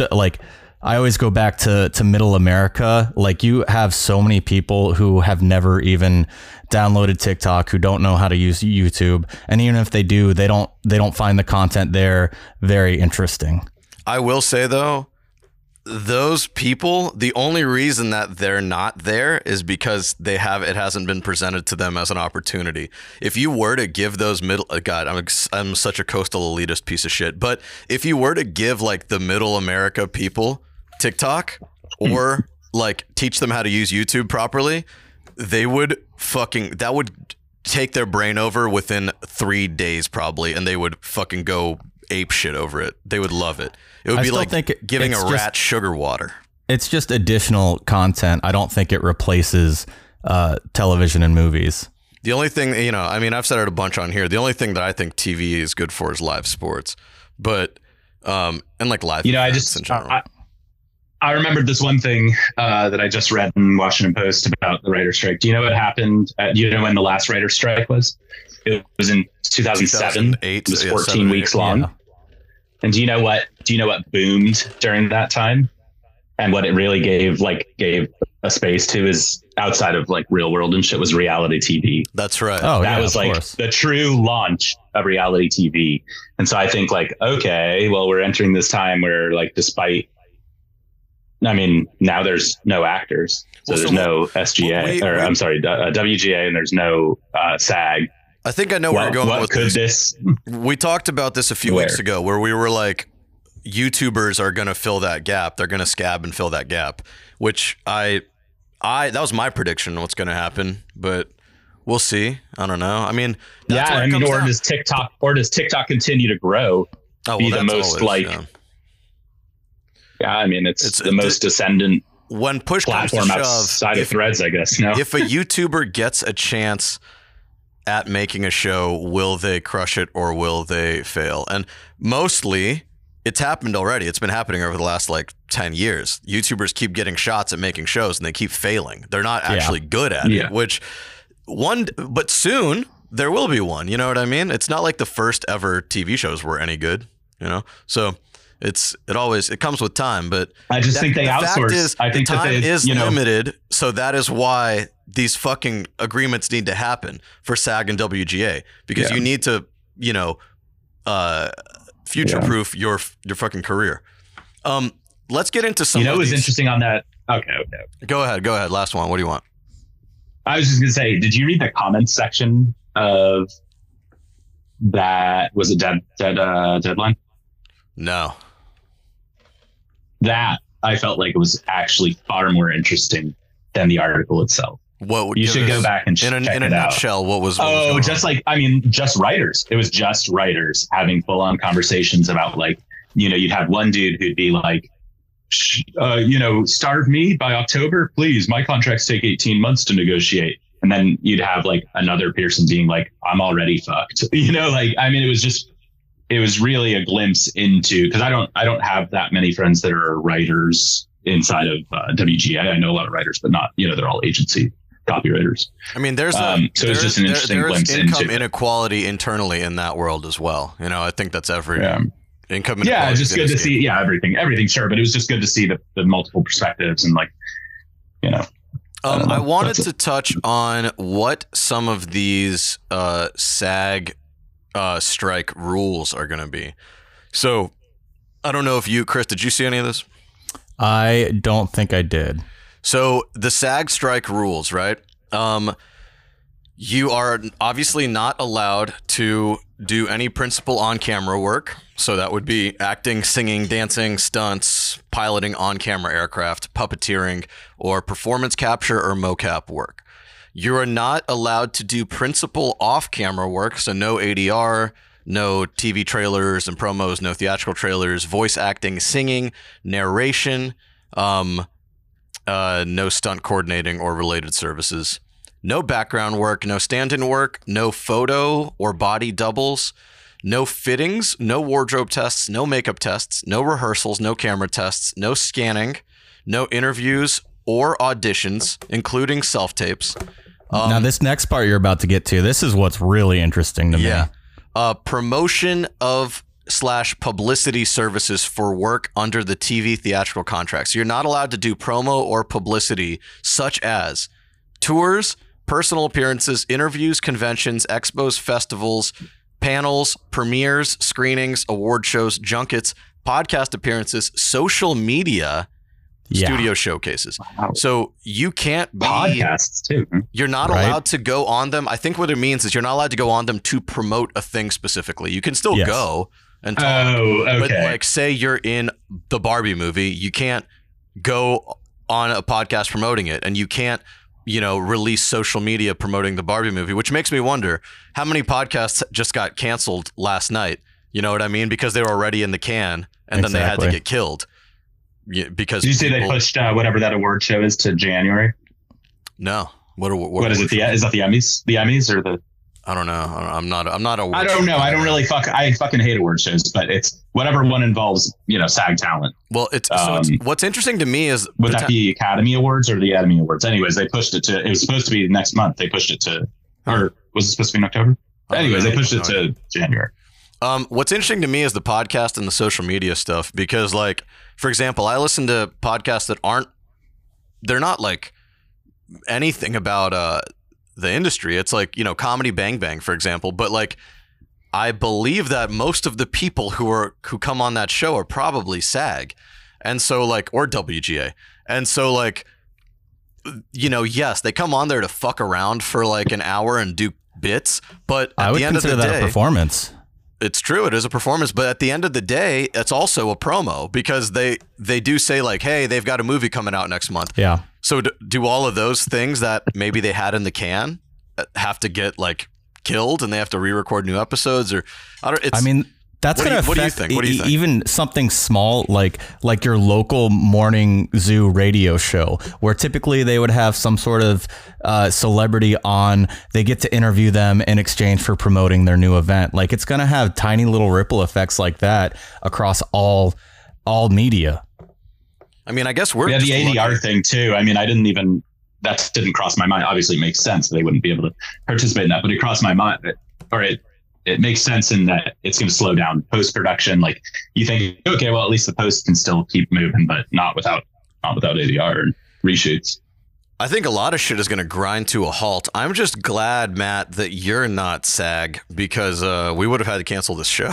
I always go back to middle America. Like, you have so many people who have never even downloaded TikTok, who don't know how to use YouTube. And even if they do, they don't find the content there very interesting. I will say though, those people, the only reason that they're not there is because it hasn't been presented to them as an opportunity. If you were to give those God, I'm such a coastal elitist piece of shit. But if you were to give like the middle America people TikTok or like teach them how to use YouTube properly, that would take their brain over within 3 days probably, and they would fucking go ape shit over it. They would love it. It would be like giving a rat sugar water. It's just additional content. I don't think it replaces television and movies. The only thing, I've said it a bunch on here. The only thing that I think TV is good for is live sports, but and like live. In general. I remembered this one thing that I just read in Washington Post about the writer's strike. Do you know what happened? Do you know when the last writer's strike was? It was in 2007. It was 14 weeks long. Yeah. And do you know what boomed during that time? And what it really gave a space to is outside of like Real World and shit was reality TV. That's right. Oh, that was like the true launch of reality TV. And so I think like, okay, well, we're entering this time where like, now there's no actors. So there's no SGA WGA, and there's no SAG. I think I know where you're going with this. We talked about this a few weeks ago where we were like, YouTubers are going to fill that gap. They're going to scab and fill that gap, which that was my prediction of what's going to happen. But We'll see. I don't know. I mean, yeah, I mean, or does TikTok continue to grow? Be the most yeah, I mean, it's the most ascendant when push platform comes to shove, outside of Threads, I guess. No, if a YouTuber gets a chance at making a show, will they crush it or will they fail? And mostly, it's happened already. It's been happening over the last 10 years. YouTubers keep getting shots at making shows and they keep failing. They're not actually good at it, but soon there will be one. You know what I mean? It's not like the first ever TV shows were any good, So it comes with time, but I just think they outsource. I think time is limited. So that is why these fucking agreements need to happen for SAG and WGA, because you need to, future-proof your fucking career. Let's get into some. It was interesting on that. Okay. Go ahead. Last one. What do you want? I was just gonna say, did you read the comments section of that? Was it Deadline? No. That I felt like it was actually far more interesting than the article itself. You should go back and check it out. In a nutshell, what was just writers. It was just writers having full on conversations about you'd have one dude who'd be like, starve me by October, please. My contracts take 18 months to negotiate. And then you'd have another person being like, I'm already fucked. It was really a glimpse into, because I don't have that many friends that are writers inside of WGA. I know a lot of writers, but not, they're all agency copywriters. I mean, it's just an interesting glimpse income inequality internally in that world as well. I think that's every income inequality. Yeah, it's just good to see. Yeah, everything, sure. But it was just good to see the multiple perspectives and I wanted to touch on what some of these SAG strike rules are going to be. So I don't know if Chris, did you see any of this? I don't think I did. So the SAG strike rules, right? You are obviously not allowed to do any principal on-camera work. So that would be acting, singing, dancing, stunts, piloting on-camera aircraft, puppeteering, or performance capture or mocap work. You are not allowed to do principal off-camera work, so no ADR, no TV trailers and promos, no theatrical trailers, voice acting, singing, narration, no stunt coordinating or related services, no background work, no stand-in work, no photo or body doubles, no fittings, no wardrobe tests, no makeup tests, no rehearsals, no camera tests, no scanning, no interviews or auditions, including self-tapes. Now, this next part you're about to get to, this is what's really interesting to me. Yeah. Promotion of / publicity services for work under the TV theatrical contracts. You're not allowed to do promo or publicity such as tours, personal appearances, interviews, conventions, expos, festivals, panels, premieres, screenings, award shows, junkets, podcast appearances, social media, studio showcases. Wow. So you can't be podcasts too. You're not allowed to go on them. I think what it means is you're not allowed to go on them to promote a thing specifically. You can still go and talk. Oh, okay. But say you're in the Barbie movie, you can't go on a podcast promoting it, and you can't, release social media promoting the Barbie movie, which makes me wonder how many podcasts just got canceled last night. You know what I mean? Because they were already in the can and then they had to get killed. Yeah, because did you say they pushed whatever that award show is to January? No. What is it? Is that the Emmys? The Emmys or the? I don't know. I'm not a. I don't know. I don't really I fucking hate award shows, but it's whatever one involves, SAG talent. Well, it's what's interesting to me is would that be Academy Awards or the Academy Awards? Anyways, they pushed it to. It was supposed to be next month. They pushed it to, or was it supposed to be in October? Anyways, they pushed it to January. What's interesting to me is the podcast and the social media stuff, because for example, I listen to podcasts that they're not anything about the industry. It's Comedy Bang Bang, for example. But I believe that most of the people who come on that show are probably SAG, and so or WGA, and so yes, they come on there to fuck around for an hour and do bits, but at the end of the day, that a performance. It's true. It is a performance. But at the end of the day, it's also a promo, because they do say hey, they've got a movie coming out next month. Yeah. So do all of those things that maybe they had in the can have to get like killed and they have to re-record new episodes, or I mean, that's going to affect what do you think? What do you think? Even something small like your local morning zoo radio show, where typically they would have some sort of celebrity on. They get to interview them in exchange for promoting their new event. Like, it's going to have tiny little ripple effects like that across all media. I mean, I guess we're the ADR thing too. I mean, that didn't cross my mind. Obviously, it makes sense they wouldn't be able to participate in that, but it crossed my mind. It makes sense in that it's going to slow down post-production. Like, you think, okay, well, at least the post can still keep moving, but not without ADR and reshoots. I think a lot of shit is going to grind to a halt. I'm just glad, Matt, that you're not SAG, because we would have had to cancel this show.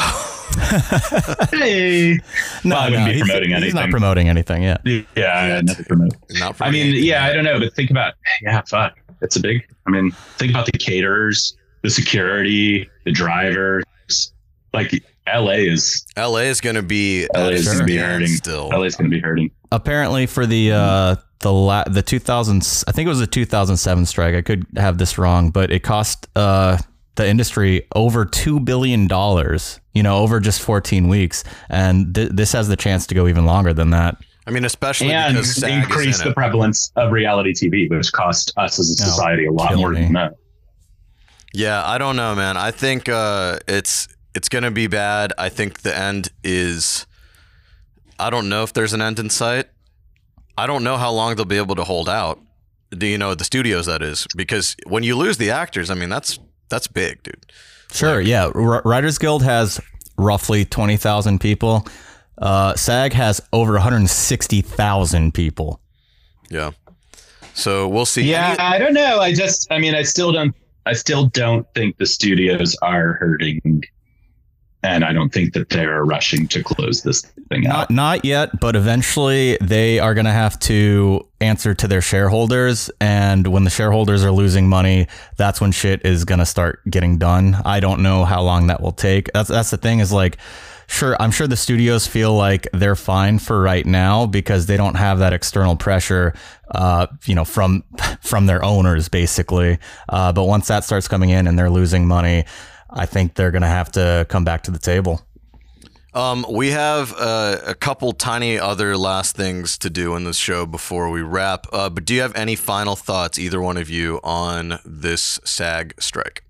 Hey, no, I wouldn't be promoting anything. He's not promoting anything. Yeah, yeah, never promote. I mean, I don't know, but think about, fuck, it's a big. I mean, think about the caterers, the security, the drivers. Like, LA is going to be hurting still. LA is going to be hurting. Apparently, for the 2000s, I think it was the 2007 strike. I could have this wrong, but it cost the industry over $2 billion. Over just 14 weeks, and this has the chance to go even longer than that. I mean, especially and because SAG increase the prevalence of reality TV, which cost us as a society a lot more than that. Yeah, I don't know, man. I think it's going to be bad. I think the end is... I don't know if there's an end in sight. I don't know how long they'll be able to hold out. The studios, that is. Because when you lose the actors, I mean, that's big, dude. Sure, yeah. Writers Guild has roughly 20,000 people. SAG has over 160,000 people. Yeah. So we'll see. Yeah, I don't know. I still don't think the studios are hurting, and I don't think that they're rushing to close this thing out. Not yet, but eventually they are going to have to answer to their shareholders, and when the shareholders are losing money, that's when shit is going to start getting done. I don't know how long that will take. That's the thing, is like, sure, I'm sure the studios feel like they're fine for right now because they don't have that external pressure, from their owners, basically. But once that starts coming in and they're losing money, I think they're going to have to come back to the table. We have a couple tiny other last things to do in this show before we wrap. But do you have any final thoughts, either one of you, on this SAG strike?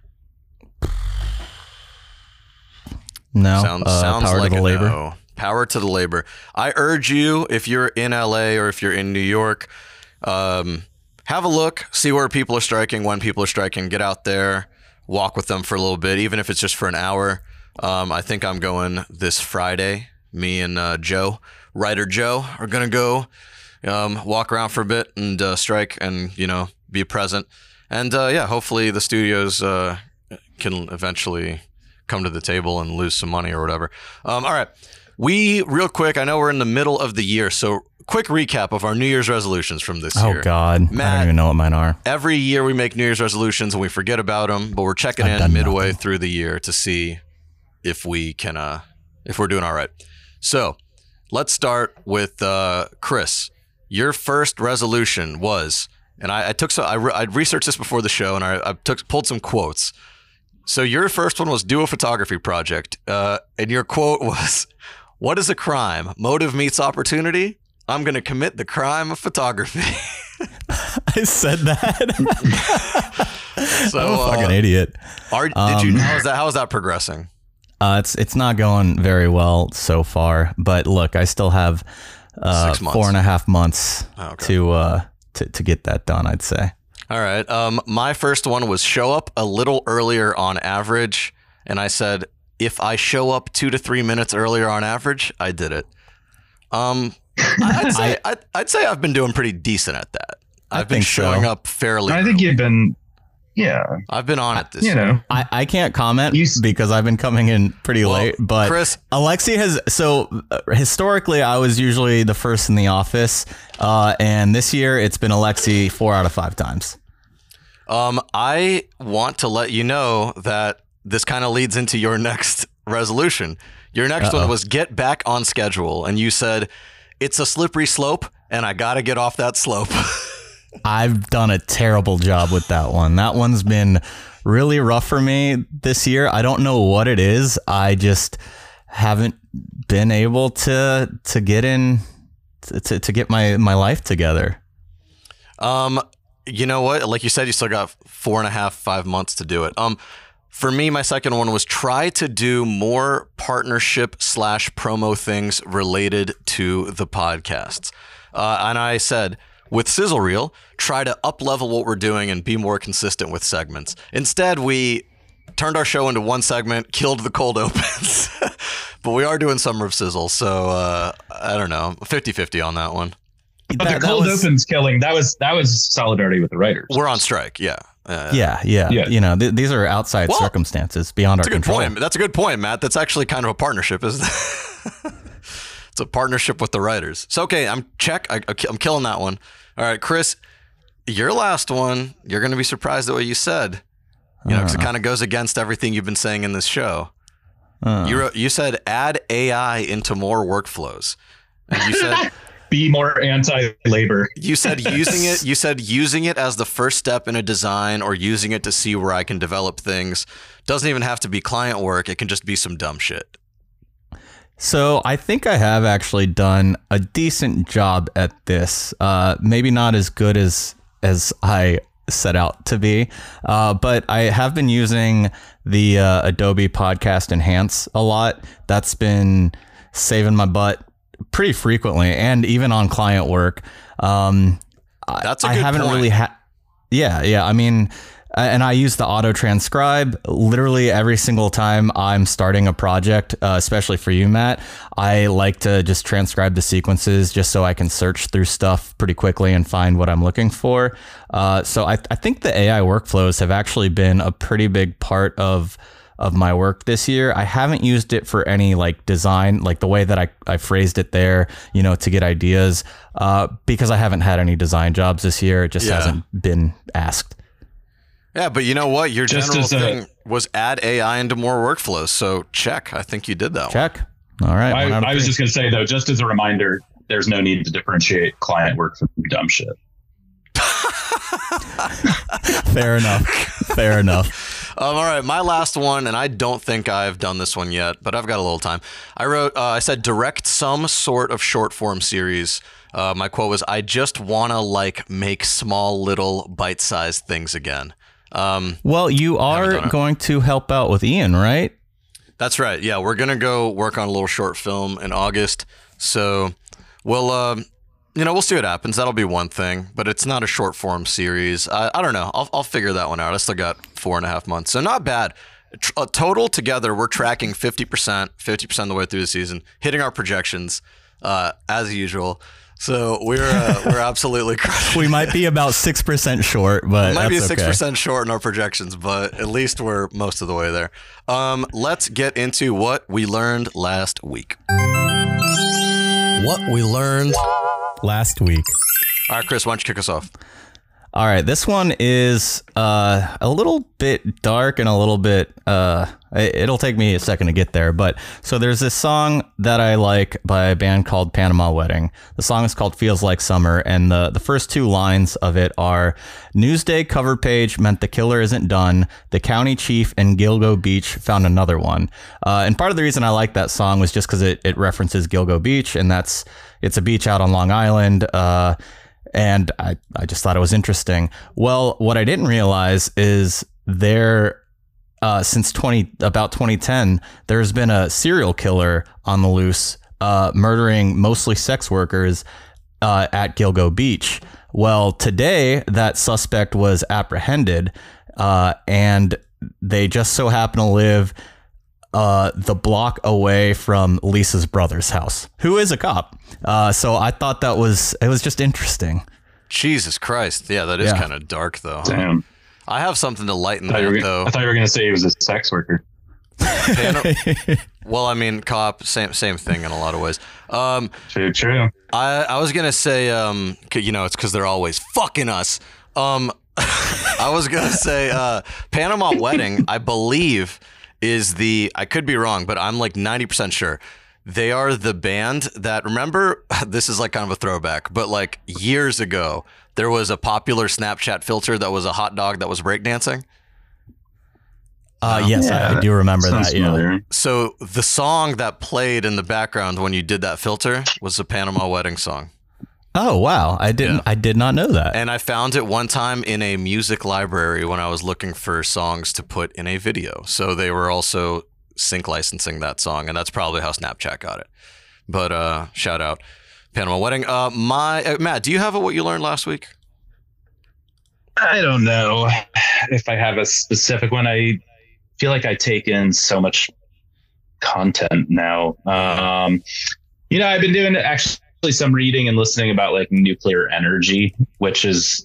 No. Sounds power like to the labor. No. Power to the labor. I urge you, if you're in LA or if you're in New York, have a look, see where people are striking, when people are striking, get out there, walk with them for a little bit, even if it's just for an hour. I think I'm going this Friday. Me and Writer Joe, are going to go walk around for a bit and strike and, be present. And hopefully the studios can eventually come to the table and lose some money or whatever. All right. Real quick, I know we're in the middle of the year, so quick recap of our New Year's resolutions from this year. Oh, God. Matt, I don't even know what mine are. Every year we make New Year's resolutions and we forget about them, but we're checking in midway through the year to see if we can, if we're doing all right. So let's start with Chris. Your first resolution was, and I researched this before the show, and I pulled some quotes. So your first one was do a photography project, and your quote was, "What is a crime? Motive meets opportunity. I'm going to commit the crime of photography." I said that. So I'm a fucking idiot. How is that progressing? It's not going very well so far, but look, I still have 4.5 months to get that done, I'd say. All right. My first one was show up a little earlier on average. And I said, if I show up 2 to 3 minutes earlier on average, I did it. I'd say I've been doing pretty decent at that. I've been showing up fairly. I think you've been, I've been on it this year. I can't comment because I've been coming in pretty late, but Chris, Alexi has, historically I was usually the first in the office. And this year it's been Alexi 4 out of 5 times. I want to let you know that this kind of leads into your next resolution. Your next one was get back on schedule. And you said, it's a slippery slope and I got to get off that slope. I've done a terrible job with that one. That one's been really rough for me this year. I don't know what it is. I just haven't been able to get in to get my life together. You know what? Like you said, you still got 4.5, 5 months to do it. For me, my second one was try to do more partnership / promo things related to the podcasts. And I said, with Sizzle Reel, try to up level what we're doing and be more consistent with segments. Instead, we turned our show into one segment, killed the cold opens. But we are doing Summer of Sizzle. So I don't know, 50-50 on that one. But the cold opens killing, that was solidarity with the writers. We're on strike. Yeah. Yeah. You know, these are outside circumstances beyond our control. That's a good point, Matt. That's actually kind of a partnership, isn't it? It's a partnership with the writers. So, okay, I'm killing that one. All right, Chris, your last one, you're going to be surprised at what you said. You know, because it kind of goes against everything you've been saying in this show. You said add AI into more workflows. And you said be more anti-labor. You said using it as the first step in a design or using it to see where I can develop things. Doesn't even have to be client work. It can just be some dumb shit. So I think I have actually done a decent job at this. Maybe not as good as I set out to be, but I have been using the Adobe Podcast Enhance a lot. That's been saving my butt pretty frequently, and even on client work. That's a good haven't point. Really yeah. I mean, and I use the auto transcribe literally every single time I'm starting a project, especially for you, Matt. I like to just transcribe the sequences just so I can search through stuff pretty quickly and find what I'm looking for. So I think the AI workflows have actually been a pretty big part of my work this year. I haven't used it for any like design, like the way that I phrased it there, you know, to get ideas, because I haven't had any design jobs this year. It just hasn't been asked. Yeah, but you know what? Your general thing was add AI into more workflows. So check. I think you did that. Check. All right. I was just going to say, though, just as a reminder, there's no need to differentiate client work from dumb shit. Fair enough. All right, my last one, and I don't think I've done this one yet, but I've got a little time. I said direct some sort of short form series. My quote was, I just want to like make small little bite-sized things again. Well, you are going to help out with Ian, right? That's right. Yeah, we're going to go work on a little short film in August. So we'll see what happens. That'll be one thing, but it's not a short form series. I don't know. I'll figure that one out. I still got 4.5 months. So not bad. Total together, we're tracking 50% of the way through the season, hitting our projections as usual. So we're absolutely crushing. We might be about 6% short, but we might be 6% okay. short in our projections, but at least we're most of the way there. Let's get into what we learned last week. What we learned last week. All right, Chris, why don't you kick us off? All right, this one is a little bit dark and a little bit, it'll take me a second to get there. But so there's this song that I like by a band called Panama Wedding. The song is called Feels Like Summer. And the first two lines of it are, Newsday cover page meant the killer isn't done. The county chief in Gilgo Beach found another one. And part of the reason I like that song was just because it references Gilgo Beach, and it's a beach out on Long Island. And I just thought it was interesting. Well, what I didn't realize is since about 2010, there's been a serial killer on the loose, murdering mostly sex workers at Gilgo Beach. Well, today that suspect was apprehended, and they just so happen to live the block away from Lisa's brother's house, who is a cop. So I thought it was just interesting. Jesus Christ. Yeah, that is kind of dark, though. Damn. I have something to lighten that, though. I thought you were going to say he was a sex worker. Well, I mean, cop, same thing in a lot of ways. True. I was going to say, it's because they're always fucking us. I was going to say Panama Wedding, I believe, is I could be wrong, but I'm like 90% sure. They are the band that, remember, this is like kind of a throwback, but like years ago, there was a popular Snapchat filter that was a hot dog that was breakdancing. Yes, I do remember that. Yeah. So the song that played in the background when you did that filter was the Panama Wedding song. Oh wow, I did not know that. And I found it one time in a music library when I was looking for songs to put in a video. So they were also sync licensing that song, and that's probably how Snapchat got it. But shout out Panama Wedding. Matt, do you have what you learned last week? I don't know if I have a specific one. I feel like I take in so much content now. I've been doing actually some reading and listening about like nuclear energy, which has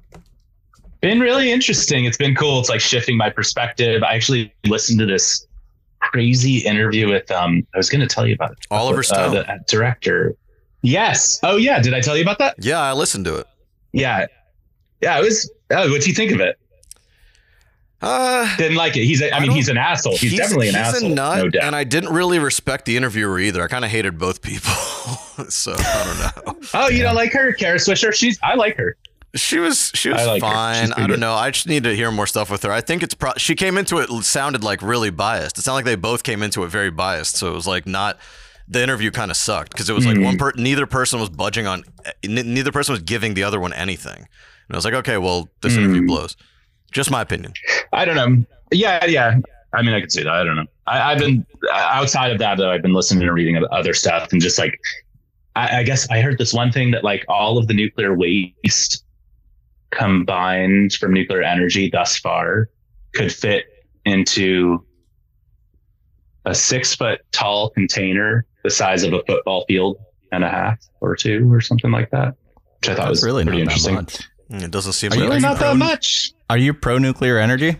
been really interesting. It's been cool. It's like shifting my perspective. I actually listened to this crazy interview with I was going to tell you about it. Oliver Stone, the director. Yes. Oh yeah. Did I tell you about that? Yeah, I listened to it. Yeah. It was. What'd you think of it? Didn't like it. He's an asshole. He's definitely an asshole. He's a nut, no doubt. and I didn't really respect the interviewer either. I kind of hated both people. So I don't know. Oh, you don't like her, Kara Swisher? I like her. She was like fine. I don't know. I just need to hear more stuff with her. I think she came into it sounded like really biased. It sounded like they both came into it very biased. So it was like the interview kind of sucked because it was like neither person was budging on, neither person was giving the other one anything. And I was like, okay, well, this interview blows. Just my opinion. I don't know. Yeah. I mean, I could say that. I don't know. I've been outside of that, though. I've been listening and reading other stuff, and just like, I guess I heard this one thing that like all of the nuclear waste combined from nuclear energy thus far could fit into a 6 foot tall container the size of a football field and a half or two or something like that, which I thought was really pretty interesting. It doesn't seem really not that much. Are you pro nuclear energy?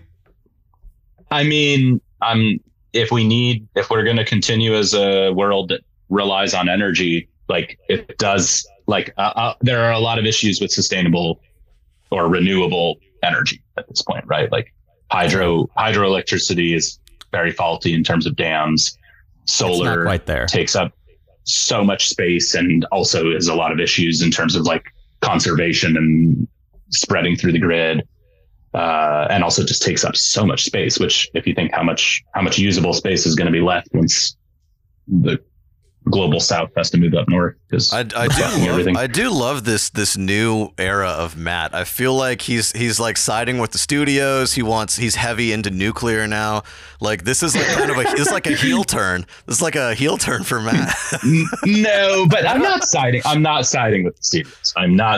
I mean, if we're going to continue as a world that relies on energy, like it does, like there are a lot of issues with sustainable or renewable energy at this point, right? Like hydroelectricity is very faulty in terms of dams. Solar not quite there. Takes up so much space and also has a lot of issues in terms of like conservation and spreading through the grid. And also just takes up so much space, which if you think how much usable space is going to be left once the global south has to move up north, because I do love this new era of Matt. I feel like he's like siding with the studios. He's heavy into nuclear now. Like this is like kind of it's like a heel turn. This is like a heel turn for Matt. No, but I'm not siding with the studios.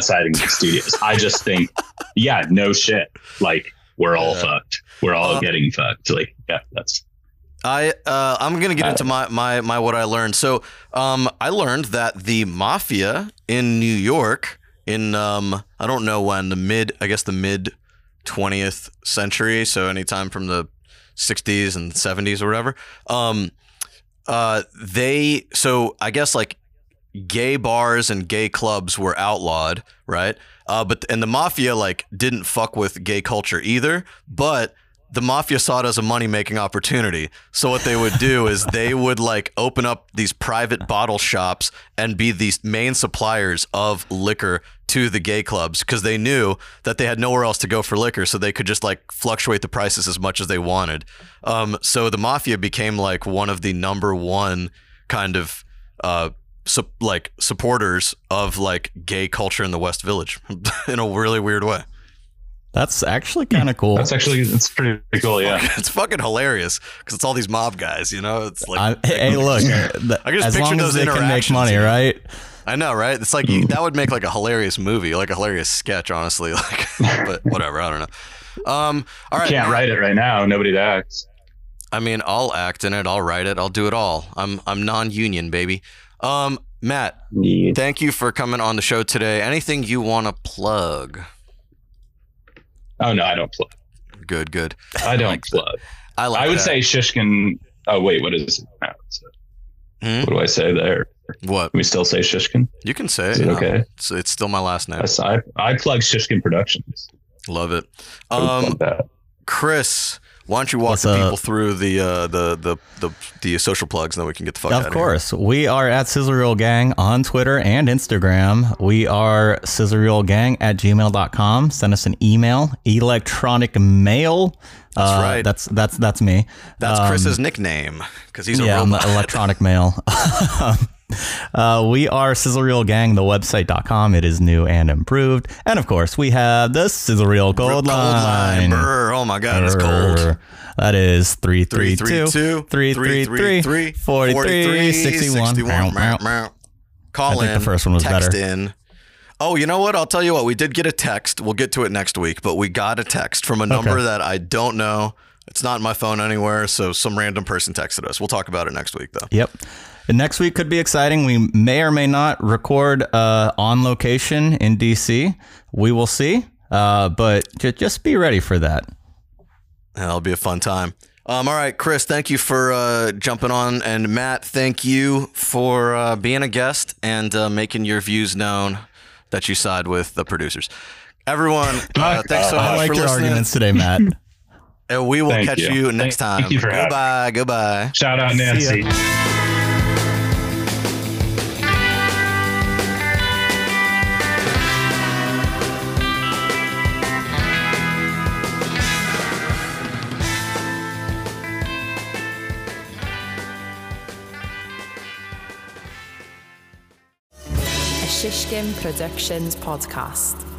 I just think, yeah, no shit. Like we're all fucked. We're all getting fucked. Like, yeah, that's. I'm gonna get into my what I learned. So I learned that the mafia in New York in I don't know when, the mid 20th century, so anytime from the 60s and 70s or whatever, so I guess like gay bars and gay clubs were outlawed, right? But the mafia like didn't fuck with gay culture either, but the mafia saw it as a money-making opportunity. So what they would do is they would like open up these private bottle shops and be these main suppliers of liquor to the gay clubs, because they knew that they had nowhere else to go for liquor, so they could just like fluctuate the prices as much as they wanted. So the mafia became like one of the number one kind of supporters of like gay culture in the West Village in a really weird way. That's actually kind of cool. It's pretty cool. Yeah, it's fucking hilarious because it's all these mob guys. You know, it's like hey, look, I can just as picture long those as they can make money, right? I know, right? It's like that would make like a hilarious movie, like a hilarious sketch, honestly. Like, but whatever, I don't know. All right, you can't write it right now. Nobody acts. I mean, I'll act in it. I'll write it. I'll do it all. I'm non-union, baby. Matt, thank you for coming on the show today. Anything you want to plug? Oh no, I don't plug. Good. I don't plug. I would say Shishkin. Oh wait, what is it now? What do I say there? What? Can we still say Shishkin? You can say it. Okay. It's still my last name. I plug Shishkin Productions. Love it. Chris, Why don't you walk What's the up? people through the social plugs, and then we can get the fuck out of Of here. course. We are at Sizzle Reel Gang on Twitter and Instagram. We are sizzlereelgang@gmail.com. Send us an email, electronic mail. That's right. That's me. That's Chris's nickname because he's a I'm robot. electronic mail. We are Sizzle Reel Gang, the website.com. It is new and improved. And of course, we have the Sizzle Reel Cold Line. Brr. Oh my God, it's cold. That is 332 333 4361. Call I think in. the first one was text better. in. Oh, you know what? I'll tell you what. We did get a text. We'll get to it next week, but we got a text from a number that I don't know. It's not in my phone anywhere, so some random person texted us. We'll talk about it next week, though. Yep. And next week could be exciting. We may or may not record on location in DC. We will see. But just be ready for that. That'll be a fun time. All right, Chris, thank you for jumping on. And Matt, thank you for being a guest and making your views known that you side with the producers. Everyone, thanks so much I liked for your listening. arguments today, Matt. And we will catch you next time. Thank you for having me. Goodbye. Shout out Nancy. A Shishkin Productions podcast.